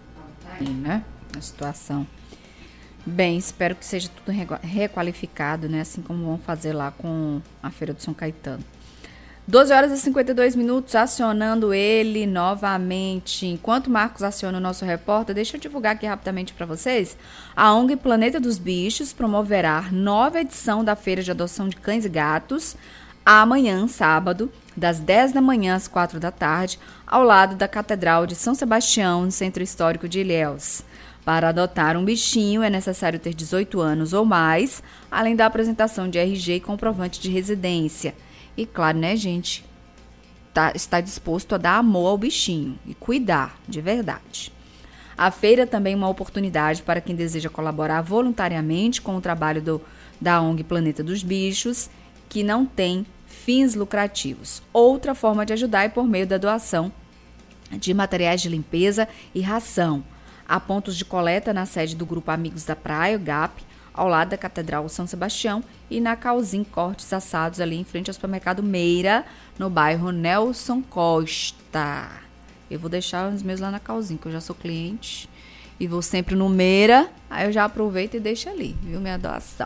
Aí, né? A situação. Bem, espero que seja tudo requalificado, né? Assim como vão fazer lá com a Feira do São Caetano. doze horas e cinquenta e dois minutos, acionando ele novamente. Enquanto o Marcos aciona o nosso repórter, deixa eu divulgar aqui rapidamente para vocês. A ONG Planeta dos Bichos promoverá nova edição da Feira de Adoção de Cães e Gatos amanhã, sábado, das dez da manhã às quatro da tarde, ao lado da Catedral de São Sebastião, no Centro Histórico de Ilhéus. Para adotar um bichinho é necessário ter dezoito anos ou mais, além da apresentação de R G e comprovante de residência. E claro, né, gente, tá, está disposto a dar amor ao bichinho e cuidar de verdade. A feira também é uma oportunidade para quem deseja colaborar voluntariamente com o trabalho do, da ONG Planeta dos Bichos, que não tem fins lucrativos. Outra forma de ajudar é por meio da doação de materiais de limpeza e ração. Há pontos de coleta na sede do Grupo Amigos da Praia, o G A P, ao lado da Catedral São Sebastião, e na Calzin Cortes Assados, ali em frente ao supermercado Meira, no bairro Nelson Costa. Eu vou deixar os meus lá na Calzin, que eu já sou cliente e vou sempre no Meira, aí eu já aproveito e deixo ali, viu, minha doação.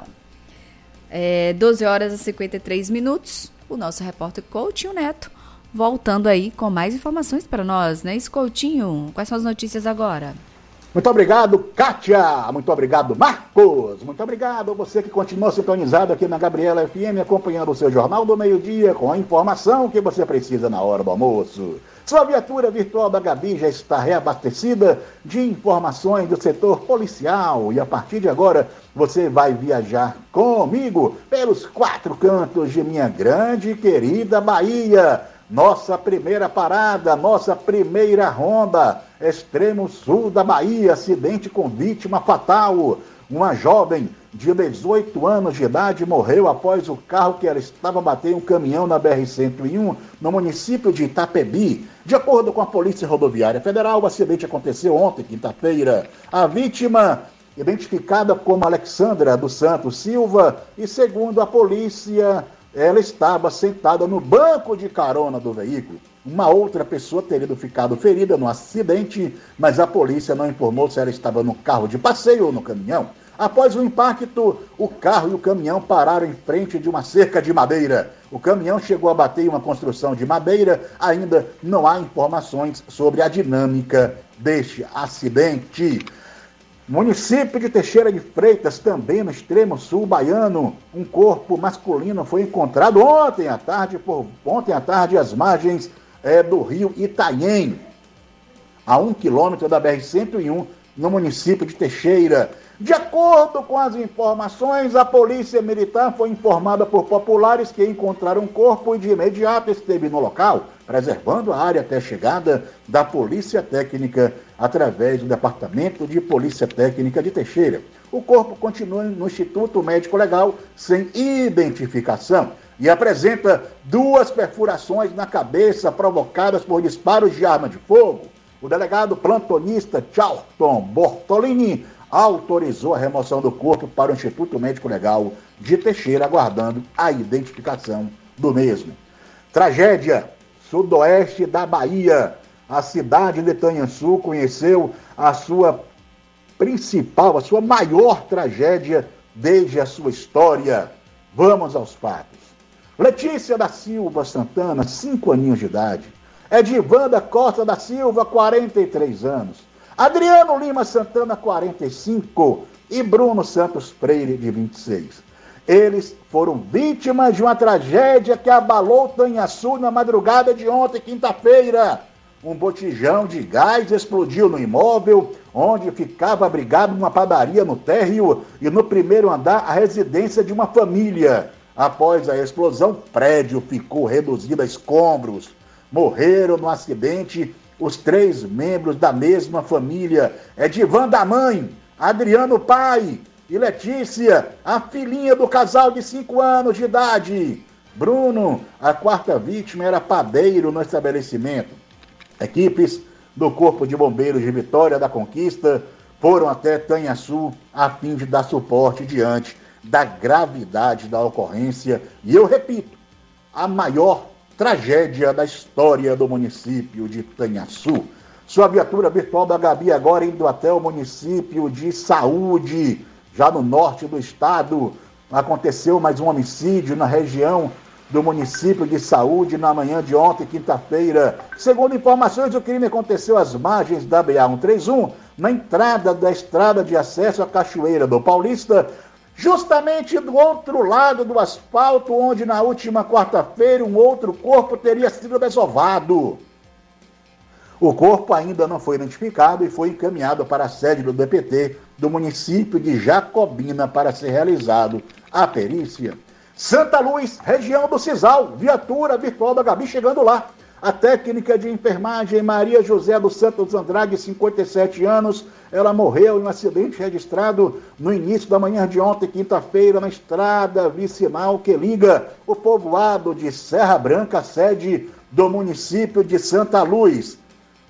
É, doze horas e cinquenta e três minutos, o nosso repórter Coutinho Neto, voltando aí com mais informações para nós, né? Isso, Coutinho, quais são as notícias agora? Muito obrigado, Kátia. Muito obrigado, Marcos. Muito obrigado a você que continua sintonizado aqui na Gabriela F M, acompanhando o seu Jornal do Meio-Dia com a informação que você precisa na hora do almoço. Sua viatura virtual da Gabi já está reabastecida de informações do setor policial e a partir de agora você vai viajar comigo pelos quatro cantos de minha grande e querida Bahia. Nossa primeira parada, nossa primeira ronda, extremo sul da Bahia, acidente com vítima fatal. Uma jovem de dezoito anos de idade morreu após o carro que ela estava a bater em um caminhão na B R cento e um, no município de Itapebi. De acordo com a Polícia Rodoviária Federal, o acidente aconteceu ontem, quinta-feira. A vítima, identificada como Alexandra dos Santos Silva, e segundo a polícia, ela estava sentada no banco de carona do veículo. Uma outra pessoa teria ficado ferida no acidente, mas a polícia não informou se ela estava no carro de passeio ou no caminhão. Após o impacto, o carro e o caminhão pararam em frente de uma cerca de madeira. O caminhão chegou a bater em uma construção de madeira. Ainda não há informações sobre a dinâmica deste acidente. Município de Teixeira de Freitas, também no extremo sul baiano, um corpo masculino foi encontrado ontem à tarde, por, ontem à tarde às margens é, do rio Itanhem, a um quilômetro da B R cento e um, no município de Teixeira. De acordo com as informações, a polícia militar foi informada por populares que encontraram um corpo e de imediato esteve no local, preservando a área até a chegada da Polícia Técnica através do Departamento de Polícia Técnica de Teixeira. O corpo continua no Instituto Médico Legal sem identificação e apresenta duas perfurações na cabeça provocadas por disparos de arma de fogo. O delegado plantonista Charlton Bortolini autorizou a remoção do corpo para o Instituto Médico Legal de Teixeira, aguardando a identificação do mesmo. Tragédia, sudoeste da Bahia. A cidade de Itanhaçu conheceu a sua principal, a sua maior tragédia desde a sua história. Vamos aos fatos. Letícia da Silva Santana, cinco aninhos de idade. Edivanda Costa da Silva, quarenta e três anos. Adriano Lima Santana, quarenta e cinco. E Bruno Santos Freire, de vinte e seis. Eles foram vítimas de uma tragédia que abalou Itanhaçu na madrugada de ontem, quinta-feira. Um botijão de gás explodiu no imóvel, onde ficava abrigado uma padaria no térreo e no primeiro andar a residência de uma família. Após a explosão, o prédio ficou reduzido a escombros. Morreram no acidente os três membros da mesma família. Edivanda, a mãe, Adriano, pai, e Letícia, a filhinha do casal de cinco anos de idade. Bruno, a quarta vítima, era padeiro no estabelecimento. Equipes do Corpo de Bombeiros de Vitória da Conquista foram até Itanhaçu a fim de dar suporte diante da gravidade da ocorrência. E eu repito, a maior tragédia da história do município de Itanhaçu. Sua viatura virtual da Gabi agora indo até o município de Saúde, já no norte do estado. Aconteceu mais um homicídio na região do município de Saúde na manhã de ontem, quinta-feira. Segundo informações, o crime aconteceu às margens da B A cento e trinta e um, na entrada da estrada de acesso à Cachoeira do Paulista, justamente do outro lado do asfalto, onde na última quarta-feira um outro corpo teria sido desovado. O corpo ainda não foi identificado e foi encaminhado para a sede do D P T do município de Jacobina para ser realizado a perícia. Santa Luz, região do Cisal, viatura virtual da Gabi chegando lá. A técnica de enfermagem Maria José dos Santos Andrade, cinquenta e sete anos, ela morreu em um acidente registrado no início da manhã de ontem, quinta-feira, na estrada vicinal que liga o povoado de Serra Branca, sede do município de Santa Luz.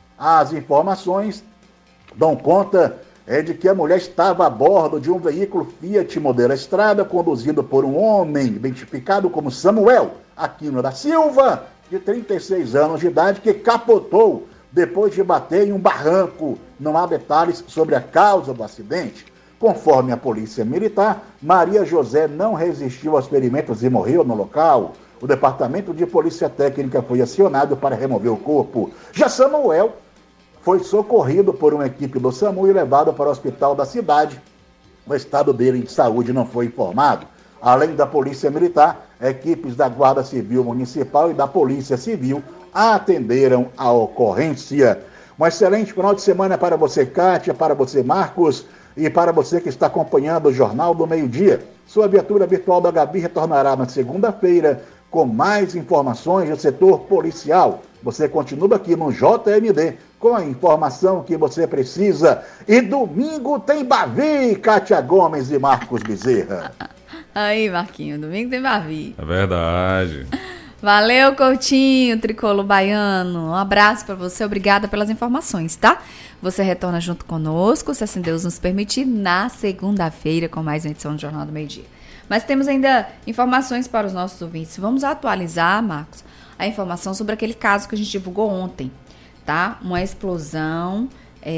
As informações dão conta é de que a mulher estava a bordo de um veículo Fiat modelo Estrada, conduzido por um homem identificado como Samuel Aquino da Silva, de trinta e seis anos de idade, que capotou depois de bater em um barranco. Não há detalhes sobre a causa do acidente. Conforme a polícia militar, Maria José não resistiu aos ferimentos e morreu no local. O departamento de polícia técnica foi acionado para remover o corpo. Já Samuel foi socorrido por uma equipe do SAMU e levado para o hospital da cidade. O estado dele de saúde não foi informado. Além da Polícia Militar, equipes da Guarda Civil Municipal e da Polícia Civil atenderam a ocorrência. Um excelente final de semana para você, Kátia, para você, Marcos, e para você que está acompanhando o Jornal do Meio-Dia. Sua viatura virtual da Gabi retornará na segunda-feira com mais informações do setor policial. Você continua aqui no J M D com a informação que você precisa. E domingo tem Bavi, Kátia Gomes e Marcos Bezerra. Aí, Marquinho, domingo tem Bavi. É verdade. Valeu, Coutinho, tricolor baiano. Um abraço para você, obrigada pelas informações, tá? Você retorna junto conosco, se assim Deus nos permitir, na segunda-feira com mais uma edição do Jornal do Meio-Dia. Mas temos ainda informações para os nossos ouvintes. Vamos atualizar, Marcos, a informação sobre aquele caso que a gente divulgou ontem, tá? Uma explosão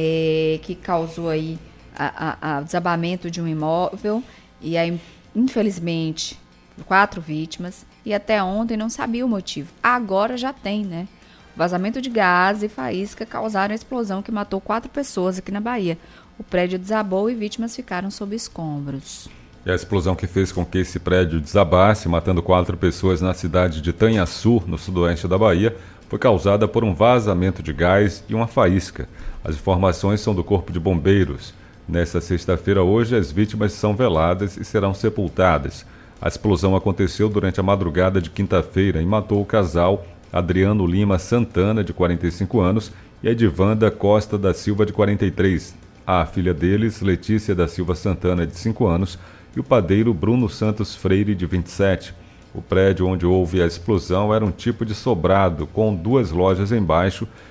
é, que causou aí o desabamento de um imóvel e aí, infelizmente, quatro vítimas e até ontem não sabia o motivo. Agora já tem, né? Vazamento de gás e faísca causaram a explosão que matou quatro pessoas aqui na Bahia. O prédio desabou e vítimas ficaram sob escombros. E a explosão que fez com que esse prédio desabasse, matando quatro pessoas na cidade de Itanhaçu, no sudoeste da Bahia, foi causada por um vazamento de gás e uma faísca. As informações são do Corpo de Bombeiros. Nesta sexta-feira, hoje, as vítimas são veladas e serão sepultadas. A explosão aconteceu durante a madrugada de quinta-feira e matou o casal Adriano Lima Santana, de quarenta e cinco anos, e Edivanda Costa da Silva, de quarenta e três. A filha deles, Letícia da Silva Santana, de cinco anos, e o padeiro Bruno Santos Freire, de vinte e sete. O prédio onde houve a explosão era um tipo de sobrado, com duas lojas embaixo,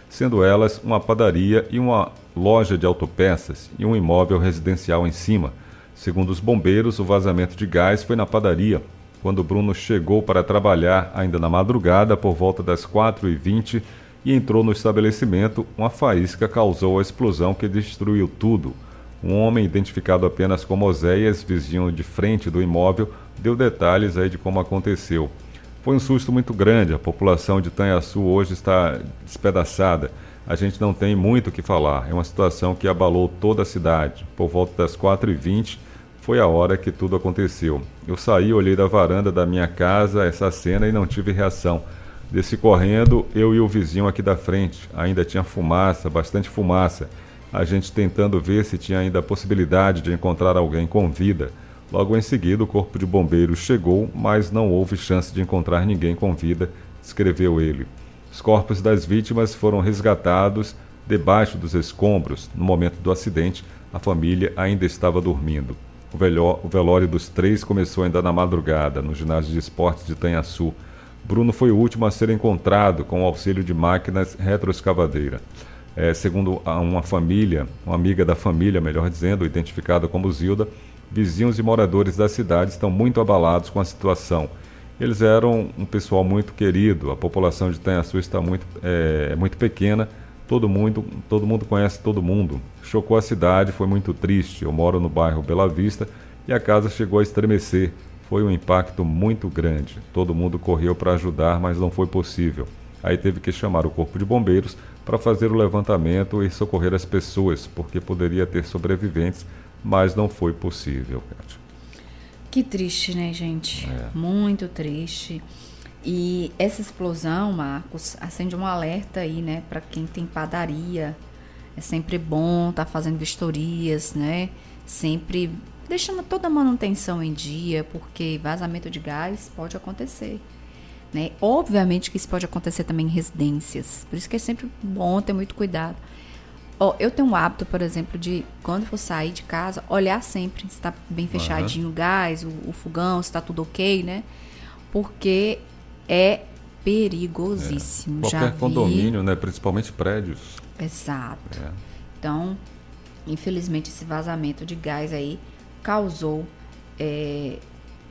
sendo elas uma padaria e uma loja de autopeças e um imóvel residencial em cima. Segundo os bombeiros, o vazamento de gás foi na padaria, quando Bruno chegou para trabalhar ainda na madrugada, por volta das quatro e vinte, e entrou no estabelecimento. Uma faísca causou a explosão que destruiu tudo. Um homem identificado apenas como Oséias, vizinho de frente do imóvel, deu detalhes aí de como aconteceu. Foi um susto muito grande, a população de Itanhaçu hoje está despedaçada. A gente não tem muito o que falar, é uma situação que abalou toda a cidade. Por volta das quatro e vinte, foi a hora que tudo aconteceu. Eu saí, olhei da varanda da minha casa essa cena e não tive reação. Desci correndo, eu e o vizinho aqui da frente. Ainda tinha fumaça, bastante fumaça. A gente tentando ver se tinha ainda a possibilidade de encontrar alguém com vida. Logo em seguida, o corpo de bombeiros chegou, mas não houve chance de encontrar ninguém com vida, descreveu ele. Os corpos das vítimas foram resgatados debaixo dos escombros. No momento do acidente, a família ainda estava dormindo. O, velho, o velório dos três começou ainda na madrugada, no ginásio de esportes de Itanhaçu. Bruno foi o último a ser encontrado com o auxílio de máquinas retroescavadeira. É, segundo uma família, uma amiga da família, melhor dizendo, identificada como Zilda, vizinhos e moradores da cidade estão muito abalados com a situação. Eles eram um pessoal muito querido, a população de Itanhaçu está muito, é, muito pequena, todo mundo, todo mundo conhece todo mundo. Chocou a cidade, foi muito triste. Eu moro no bairro Bela Vista e a casa chegou a estremecer. Foi um impacto muito grande. Todo mundo correu para ajudar, mas não foi possível. Aí teve que chamar o corpo de bombeiros para fazer o levantamento e socorrer as pessoas, porque poderia ter sobreviventes, mas não foi possível, Kátia. Que triste, né, gente? É. Muito triste. E essa explosão, Marcos, acende um alerta aí, né, para quem tem padaria. É sempre bom estar tá fazendo vistorias, né? Sempre deixando toda a manutenção em dia, porque vazamento de gás pode acontecer, né? Obviamente que isso pode acontecer também em residências. Por isso que é sempre bom ter muito cuidado. Ó, eu tenho um hábito, por exemplo, de quando for sair de casa, olhar sempre se está bem fechadinho uhum. o gás, o, o fogão, se está tudo ok, né? Porque é perigosíssimo. É. Já Qualquer vi... condomínio, né? Principalmente prédios. Exato. É. Então, infelizmente, esse vazamento de gás aí causou é,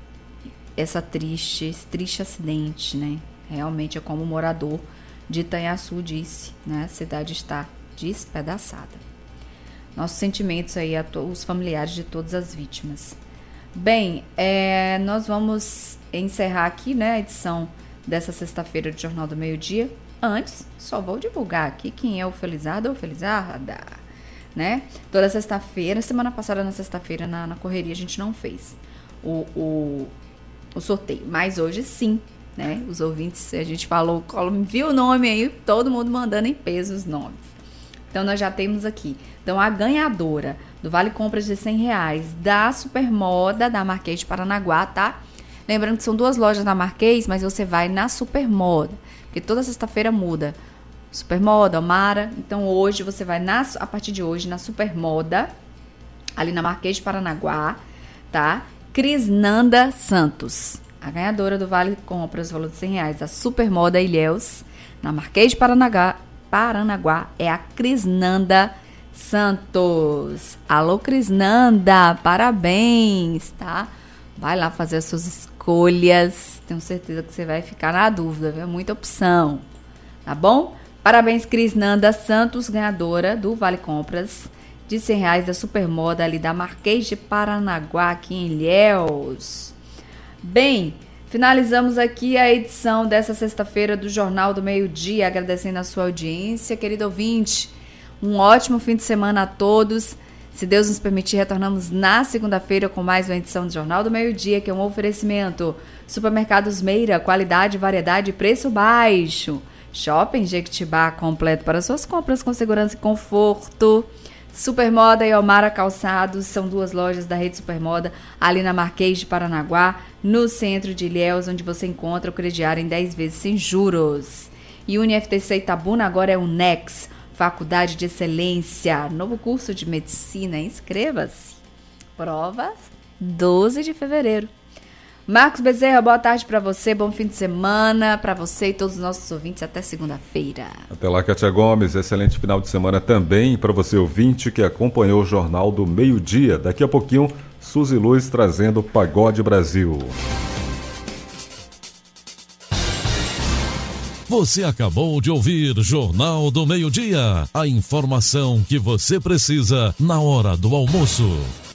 essa triste, esse triste acidente, né? Realmente é como o morador de Itanhaçu disse, né? A cidade está despedaçada. Nossos sentimentos aí a todos os familiares de todas as vítimas. Bem, é, nós vamos encerrar aqui, né, a edição dessa sexta-feira do Jornal do Meio-Dia. Antes, só vou divulgar aqui quem é o felizardo ou felizarda, né? Toda sexta-feira, semana passada na sexta-feira, na, na correria, a gente não fez o, o, o sorteio, mas hoje sim, né? Os ouvintes, a gente falou, viu o nome aí, todo mundo mandando em peso os nomes. Então, nós já temos aqui. Então, a ganhadora do Vale Compras de cem reais da Supermoda, da Marquês de Paranaguá, tá? Lembrando que são duas lojas na Marquês, mas você vai na Supermoda, porque toda sexta-feira muda. Supermoda, Omara. Então, hoje você vai, na, a partir de hoje, na Supermoda, ali na Marquês de Paranaguá, tá? Crisnanda Santos, a ganhadora do Vale Compras, valor de cem reais, da Supermoda Ilhéus, na Marquês de Paranaguá, Paranaguá, é a Crisnanda Santos. Alô, Crisnanda, parabéns, tá? Vai lá fazer as suas escolhas. Tenho certeza que você vai ficar na dúvida, viu? Muita opção, tá bom? Parabéns, Crisnanda Santos, ganhadora do Vale Compras de cem reais da Supermoda ali da Marquês de Paranaguá, aqui em Ilhéus. Bem, finalizamos aqui a edição dessa sexta-feira do Jornal do Meio-Dia, agradecendo a sua audiência, querido ouvinte. Um ótimo fim de semana a todos. Se Deus nos permitir, retornamos na segunda-feira com mais uma edição do Jornal do Meio-Dia, que é um oferecimento. Supermercados Meira, qualidade, variedade e preço baixo. Shopping Jequitibá, completo para suas compras com segurança e conforto. Supermoda e Omara Calçados, são duas lojas da rede Supermoda, ali na Marquês de Paranaguá, no centro de Ilhéus, onde você encontra o crediário em dez vezes sem juros. E Uni F T C Itabuna agora é o Nex, Faculdade de Excelência, novo curso de medicina, inscreva-se. Prova doze de fevereiro. Marcos Bezerra, boa tarde para você, bom fim de semana para você e todos os nossos ouvintes, até segunda-feira. Até lá, Kátia Gomes, excelente final de semana também para você ouvinte que acompanhou o Jornal do Meio-Dia. Daqui a pouquinho, Suzy Luz trazendo Pagode Brasil. Você acabou de ouvir Jornal do Meio-Dia, a informação que você precisa na hora do almoço.